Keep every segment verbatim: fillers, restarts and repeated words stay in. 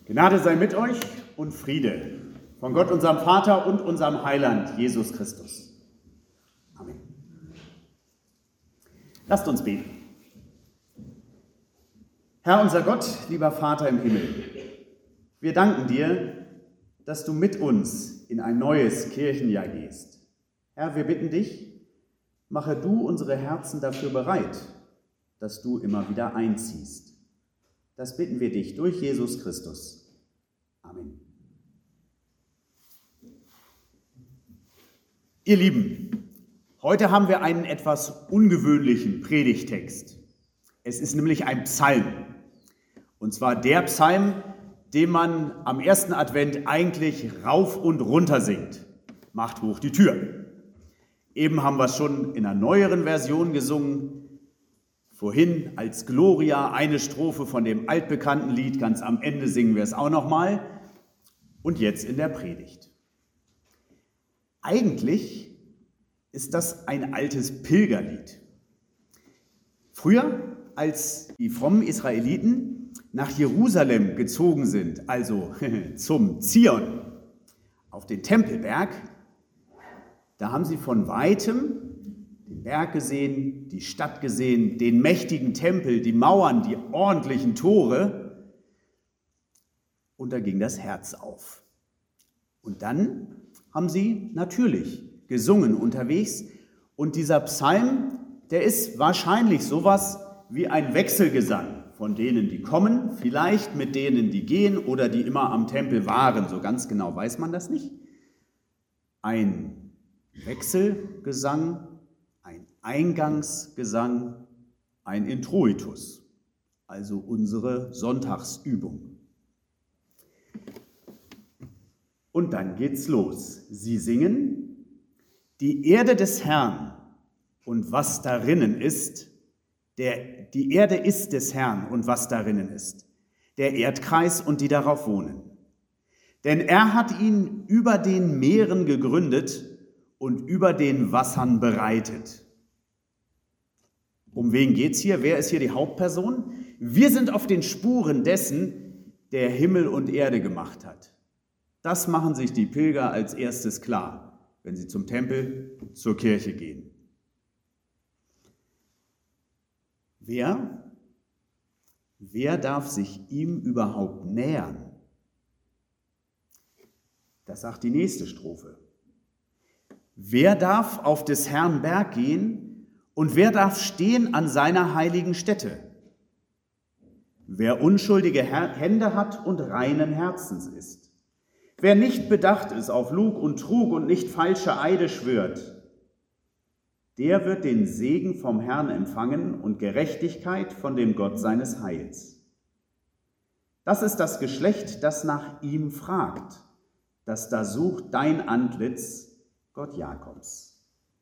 Gnade sei mit euch und Friede von Gott, unserem Vater und unserem Heiland, Jesus Christus. Amen. Lasst uns beten. Herr unser Gott, lieber Vater im Himmel, wir danken dir, dass du mit uns in ein neues Kirchenjahr gehst. Herr, wir bitten dich, mache du unsere Herzen dafür bereit, dass du immer wieder einziehst. Das bitten wir dich durch Jesus Christus. Amen. Ihr Lieben, heute haben wir einen etwas ungewöhnlichen Predigtext. Es ist nämlich ein Psalm. Und zwar der Psalm, den man am ersten Advent eigentlich rauf und runter singt. Macht hoch die Tür. Eben haben wir es schon in einer neueren Version gesungen. Vorhin als Gloria eine Strophe von dem altbekannten Lied, ganz am Ende singen wir es auch nochmal. Und jetzt in der Predigt. Eigentlich ist das ein altes Pilgerlied. Früher, als die frommen Israeliten nach Jerusalem gezogen sind, also zum Zion, auf den Tempelberg, da haben sie von Weitem den Berg gesehen, die Stadt gesehen, den mächtigen Tempel, die Mauern, die ordentlichen Tore. Und da ging das Herz auf. Und dann haben sie natürlich gesungen unterwegs. Und dieser Psalm, der ist wahrscheinlich sowas wie ein Wechselgesang von denen, die kommen, vielleicht mit denen, die gehen oder die immer am Tempel waren. So ganz genau weiß man das nicht. Ein Wechselgesang, ein Eingangsgesang, ein Introitus, also unsere Sonntagsübung. Und dann geht's los. Sie singen: Die Erde des Herrn und was darinnen ist, der, die Erde ist des Herrn und was darinnen ist, der Erdkreis und die darauf wohnen. Denn er hat ihn über den Meeren gegründet und über den Wassern bereitet. Um wen geht's hier? Wer ist hier die Hauptperson? Wir sind auf den Spuren dessen, der Himmel und Erde gemacht hat. Das machen sich die Pilger als erstes klar, wenn sie zum Tempel, zur Kirche gehen. Wer, wer darf sich ihm überhaupt nähern? Das sagt die nächste Strophe. Wer darf auf des Herrn Berg gehen und wer darf stehen an seiner heiligen Stätte? Wer unschuldige Hände hat und reinen Herzens ist. Wer nicht bedacht ist auf Lug und Trug und nicht falsche Eide schwört, der wird den Segen vom Herrn empfangen und Gerechtigkeit von dem Gott seines Heils. Das ist das Geschlecht, das nach ihm fragt, das da sucht dein Antlitz, Gott Jakobs.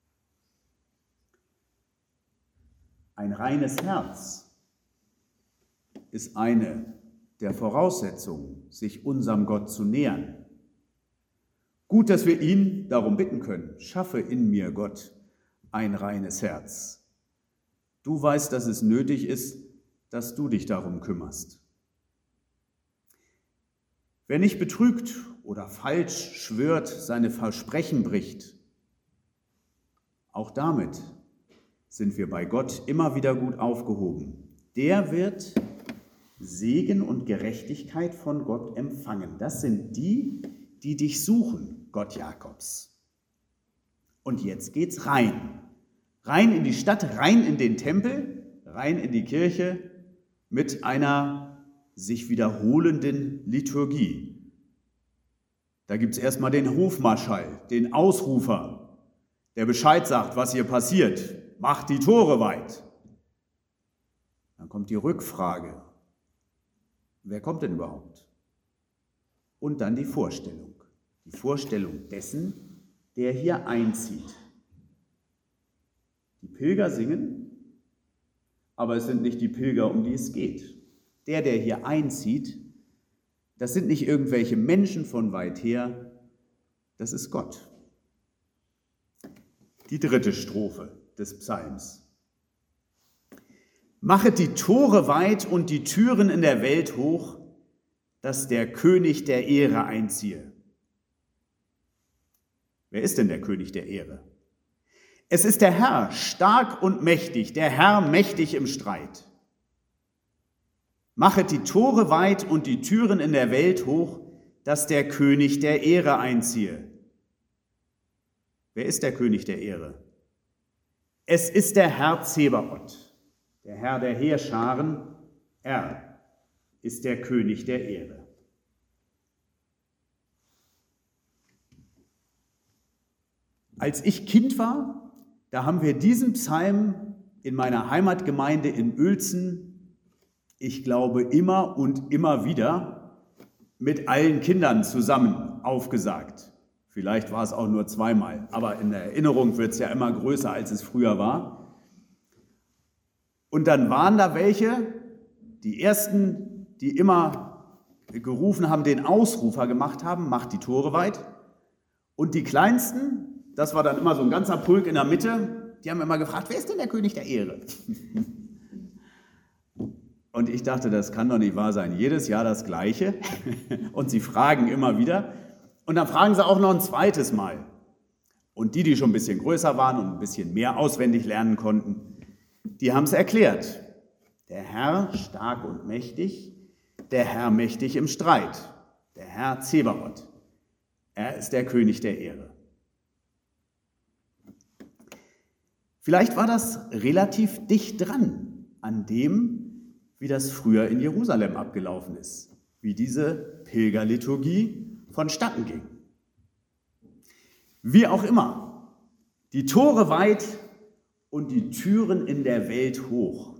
Ein reines Herz ist eine der Voraussetzungen, sich unserem Gott zu nähern. Gut, dass wir ihn darum bitten können: Schaffe in mir, Gott, ein reines Herz. Du weißt, dass es nötig ist, dass du dich darum kümmerst. Wer nicht betrügt oder falsch schwört, seine Versprechen bricht, auch damit sind wir bei Gott immer wieder gut aufgehoben. Der wird Segen und Gerechtigkeit von Gott empfangen. Das sind die, die dich suchen, Gott Jakobs. Und jetzt geht's rein. Rein in die Stadt, rein in den Tempel, rein in die Kirche mit einer sich wiederholenden Liturgie. Da gibt es erstmal den Hofmarschall, den Ausrufer, der Bescheid sagt, was hier passiert. Macht die Tore weit. Dann kommt die Rückfrage. Wer kommt denn überhaupt? Und dann die Vorstellung. Die Vorstellung dessen, der hier einzieht. Die Pilger singen, aber es sind nicht die Pilger, um die es geht. Der, der hier einzieht, das sind nicht irgendwelche Menschen von weit her, das ist Gott. Die dritte Strophe des Psalms. Machet die Tore weit und die Türen in der Welt hoch, dass der König der Ehre einziehe. Wer ist denn der König der Ehre? Es ist der Herr, stark und mächtig, der Herr mächtig im Streit. Machet die Tore weit und die Türen in der Welt hoch, dass der König der Ehre einziehe. Wer ist der König der Ehre? Es ist der Herr Zebaoth, der Herr der Heerscharen. Er ist der König der Ehre. Als ich Kind war, da haben wir diesen Psalm in meiner Heimatgemeinde in Uelzen, ich glaube immer und immer wieder, mit allen Kindern zusammen aufgesagt. Vielleicht war es auch nur zweimal, aber in der Erinnerung wird es ja immer größer, als es früher war. Und dann waren da welche, die ersten, die immer gerufen haben, den Ausrufer gemacht haben, macht die Tore weit. Und die kleinsten, das war dann immer so ein ganzer Pulk in der Mitte, die haben immer gefragt, wer ist denn der König der Ehre? Und ich dachte, das kann doch nicht wahr sein. Jedes Jahr das Gleiche. Und sie fragen immer wieder. Und dann fragen sie auch noch ein zweites Mal. Und die, die schon ein bisschen größer waren und ein bisschen mehr auswendig lernen konnten, die haben es erklärt. Der Herr stark und mächtig, der Herr mächtig im Streit, der Herr Zebaoth. Er ist der König der Ehre. Vielleicht war das relativ dicht dran an dem, wie das früher in Jerusalem abgelaufen ist, wie diese Pilgerliturgie vonstatten ging. Wie auch immer, die Tore weit und die Türen in der Welt hoch.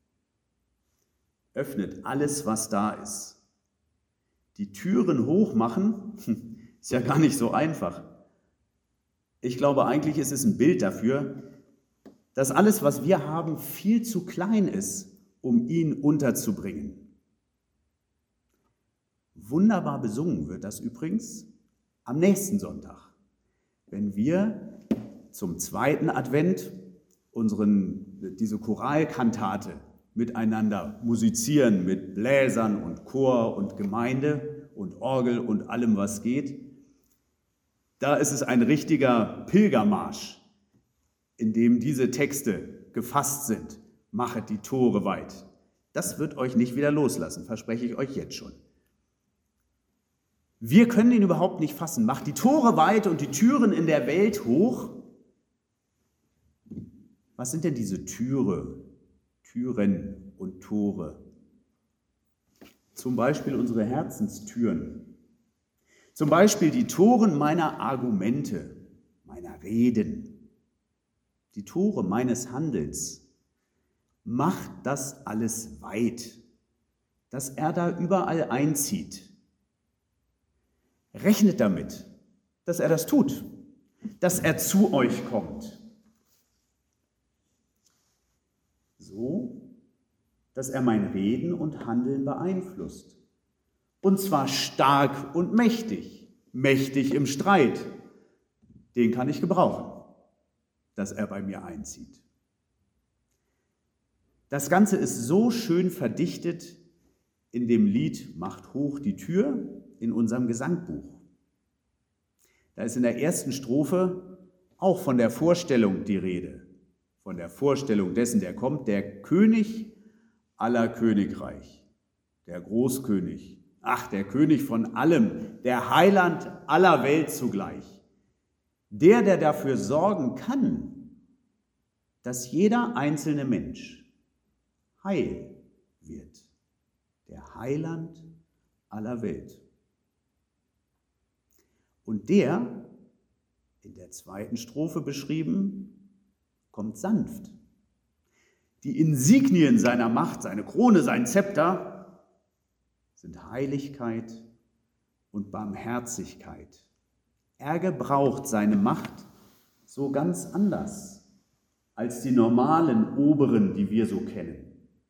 Öffnet alles, was da ist. Die Türen hoch machen, ist ja gar nicht so einfach. Ich glaube, eigentlich ist es ein Bild dafür, dass alles, was wir haben, viel zu klein ist, um ihn unterzubringen. Wunderbar besungen wird das übrigens am nächsten Sonntag, wenn wir zum zweiten Advent unseren, diese Choralkantate miteinander musizieren mit Bläsern und Chor und Gemeinde und Orgel und allem, was geht. Da ist es ein richtiger Pilgermarsch, in dem diese Texte gefasst sind. Machet die Tore weit. Das wird euch nicht wieder loslassen, verspreche ich euch jetzt schon. Wir können ihn überhaupt nicht fassen. Macht die Tore weit und die Türen in der Welt hoch. Was sind denn diese Türe, Türen und Tore? Zum Beispiel unsere Herzenstüren. Zum Beispiel die Toren meiner Argumente, meiner Reden. Die Tore meines Handelns. Macht das alles weit, dass er da überall einzieht. Rechnet damit, dass er das tut, dass er zu euch kommt. So, dass er mein Reden und Handeln beeinflusst. Und zwar stark und mächtig, mächtig im Streit. Den kann ich gebrauchen, dass er bei mir einzieht. Das Ganze ist so schön verdichtet in dem Lied Macht hoch die Tür in unserem Gesangbuch. Da ist in der ersten Strophe auch von der Vorstellung die Rede, von der Vorstellung dessen, der kommt, der König aller Königreich, der Großkönig, ach, der König von allem, der Heiland aller Welt zugleich, der, der dafür sorgen kann, dass jeder einzelne Mensch heil wird, der Heiland aller Welt. Und der, in der zweiten Strophe beschrieben, kommt sanft. Die Insignien seiner Macht, seine Krone, sein Zepter sind Heiligkeit und Barmherzigkeit. Er gebraucht seine Macht so ganz anders als die normalen Oberen, die wir so kennen.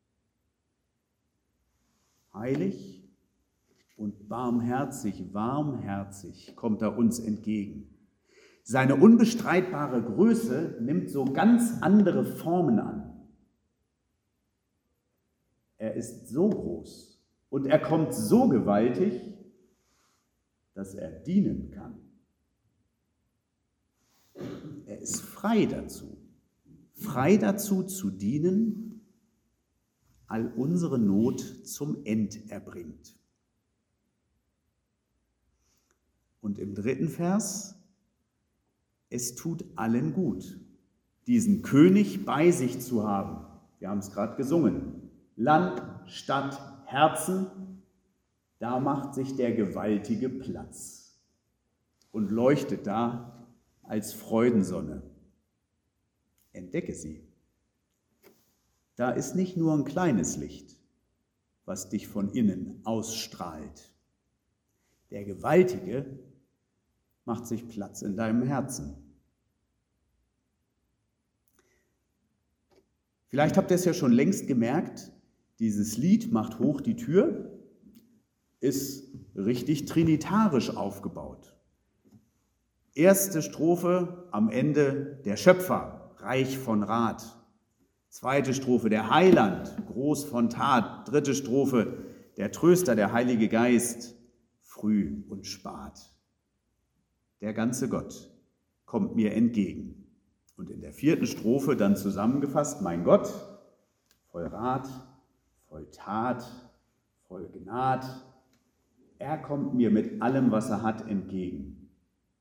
Heilig und barmherzig, warmherzig kommt er uns entgegen. Seine unbestreitbare Größe nimmt so ganz andere Formen an. Er ist so groß, Und er kommt so gewaltig, dass er dienen kann. Er ist frei dazu, frei dazu zu dienen, all unsere Not zum End erbringt. Und im dritten Vers, es tut allen gut, diesen König bei sich zu haben. Wir haben es gerade gesungen. Land, Stadt, Herzen, da macht sich der Gewaltige Platz und leuchtet da als Freudensonne. Entdecke sie. Da ist nicht nur ein kleines Licht, was dich von innen ausstrahlt. Der Gewaltige macht sich Platz in deinem Herzen. Vielleicht habt ihr es ja schon längst gemerkt, dieses Lied Macht hoch die Tür ist richtig trinitarisch aufgebaut. Erste Strophe am Ende der Schöpfer, reich von Rat. Zweite Strophe der Heiland, groß von Tat. Dritte Strophe der Tröster, der Heilige Geist, früh und spat. Der ganze Gott kommt mir entgegen. Und in der vierten Strophe dann zusammengefasst, mein Gott, voll Rat, voll Tat, voll Gnad, er kommt mir mit allem, was er hat, entgegen.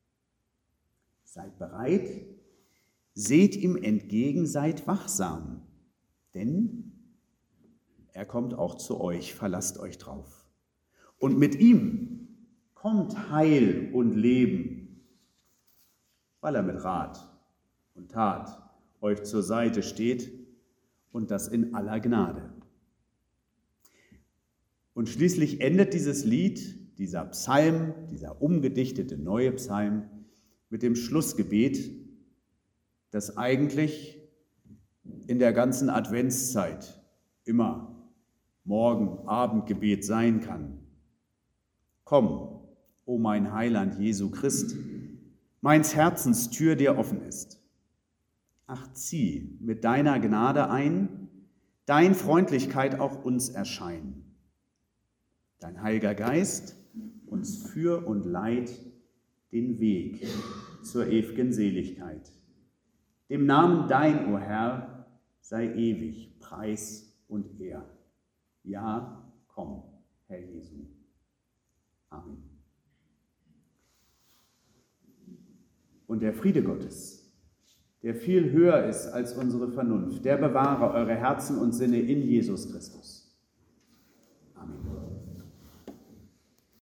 Seid bereit, seht ihm entgegen, seid wachsam, denn er kommt auch zu euch, verlasst euch drauf. Und mit ihm kommt Heil und Leben, weil er mit Rat und Tat euch zur Seite steht und das in aller Gnade. Und schließlich endet dieses Lied, dieser Psalm, dieser umgedichtete neue Psalm, mit dem Schlussgebet, das eigentlich in der ganzen Adventszeit immer Morgen, Abendgebet sein kann. Komm, o mein Heiland Jesu Christ, meins Herzens Tür dir offen ist. Ach, zieh mit deiner Gnade ein, dein Freundlichkeit auch uns erscheinen. Dein Heiliger Geist uns führ und leit den Weg zur ew'gen Seligkeit. Dem Namen dein, o Herr, sei ewig Preis und Ehr. Ja, komm, Herr Jesu. Amen. Und der Friede Gottes, der viel höher ist als unsere Vernunft, der bewahre eure Herzen und Sinne in Jesus Christus.